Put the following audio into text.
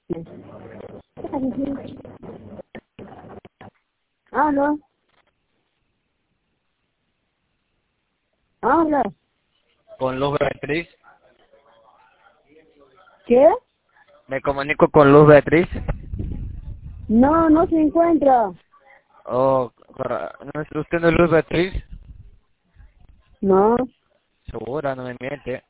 Habla. Habla. Con Luz Beatriz. ¿Qué? Me comunico con Luz Beatriz. No, no se encuentra. Oh, ¿no es usted no es Luz Beatriz? No. Segura, no me miente.